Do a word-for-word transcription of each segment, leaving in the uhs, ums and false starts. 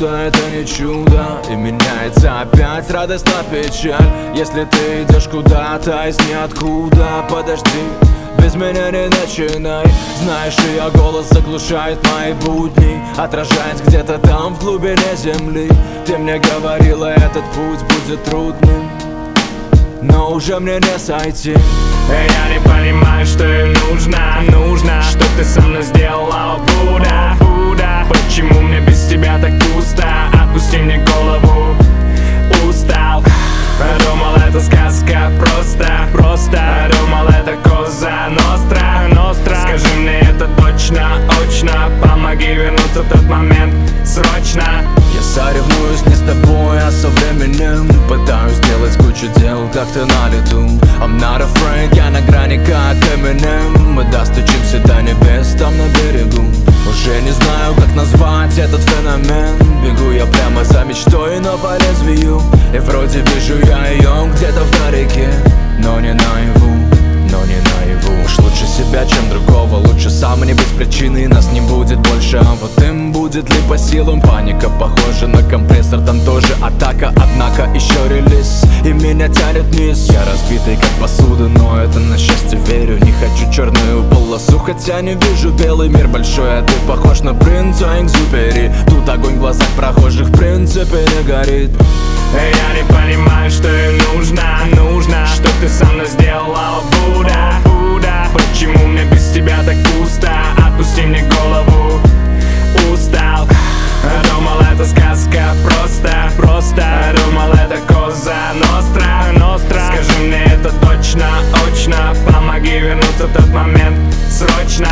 будто это не чудо, и меняется опять радость на печаль. Если ты идешь куда-то из ниоткуда, подожди, без меня не начинай. Знаешь, ее голос заглушает мои будни, отражаясь где-то там в глубине земли. Ты мне говорила, этот путь будет трудным, но уже мне не сойти. Я не понимаю, что ей нужно, нужно, что ты со мной сделала, Будда, Будда. Почему мне без тебя так пусто? Отпусти мне голову, устал. Думал, это сказка, просто, просто. Думал, это Коза Ностра, Ностра. Скажи мне это точно, очно. Помоги вернуться в тот момент, срочно. Я соревнуюсь не с тобой, а со временем. Пытаюсь сделать кучу дел, как ты на лету. I'm not afraid, я на грани, как Eminem. Мы достучимся до небес там на берегу. Уже не знаю, как назвать этот феномен. Бегу я прямо за мечтой, но по лезвию. И вроде вижу я ее где-то вдалеке, но не наяву, но не наяву. Уж лучше себя, чем другого. Лучше сам не быть причиной, нас не будет больше. А вот им будет ли по силам? Паника похожа на компрессор, там тоже атака. Однако еще релиз, и меня тянет вниз. Я разбитый как посуда, но это на счастье верю. Не хочу черную полосу, хотя не вижу белый мир большой. А ты похож на принца Экзюпери. Тут огонь в глазах прохожих в принципе не горит. Я не понимаю, что ей нужно, нужно, что ты со мной сделала, Будда, Будда. Почему мне без тебя так пусто? Отпусти мне голову, устал. Думал, это сказка, просто, просто. Думал, это Коза Ностра, Ностра. Скажи мне это точно, очно. Помоги вернуться в тот момент, срочно.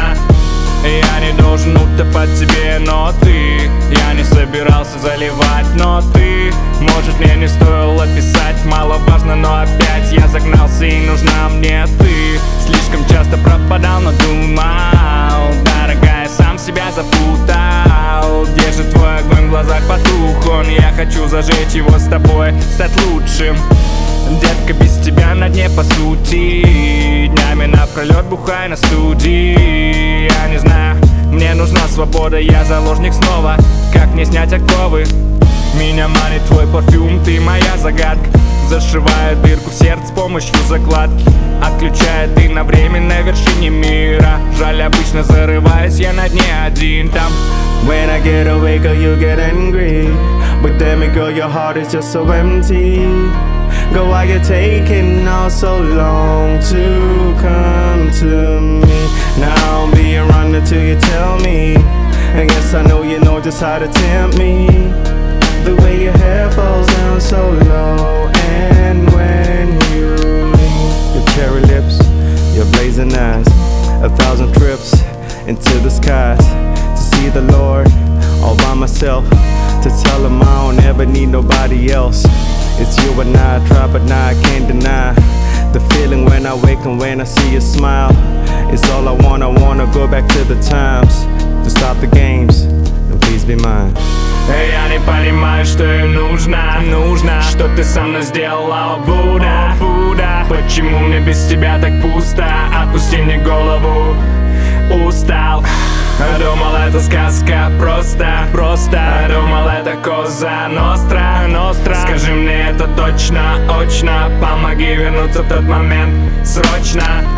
Я не должен утопать тебе, но ты. Я не собирался заливать, но ты. Может, мне не стоило писать, мало важно, но опять я загнался, и нужна мне ты. Слишком часто пропадал, но думал, дорогая, сам себя запутал. Где же твой огонь в глазах потух он? Я хочу зажечь его с тобой, стать лучшим. Детка, без тебя на дне по сути. Днями напролет бухай на студии. Я не знаю, мне нужна свобода, я заложник снова. Как мне снять оковы? Меня манит твой парфюм, ты моя загадка. Зашивает дырку в сердце с помощью закладки. Отключает ты на время на вершине мира. Жаль, обычно зарываюсь я на дне один там. When I get away, girl, you get angry. But damn it, girl, your heart is just so empty. Girl, why you taking all so long to come to me? Now I'll be around until you tell me. I guess I know you know just how to tempt me. The way your hair falls down so low, and when you lean, your cherry lips, your blazing eyes, a thousand trips into the skies to see the Lord all by myself, to tell him I don't ever need nobody else. It's you and I, try but now I can't deny the feeling when I wake and when I see your smile. It's all I want, I wanna go back to the times, to stop the games, and please be mine. Я не понимаю, что ей нужно, нужно, что ты со мной сделала, Будда, Будда. Почему мне без тебя так пусто? Отпусти мне голову, устал. Думал, это сказка, просто, просто. Думал, это Коза Ностра, Ностра. Скажи мне это точно, очно. Помоги вернуться в тот момент, срочно.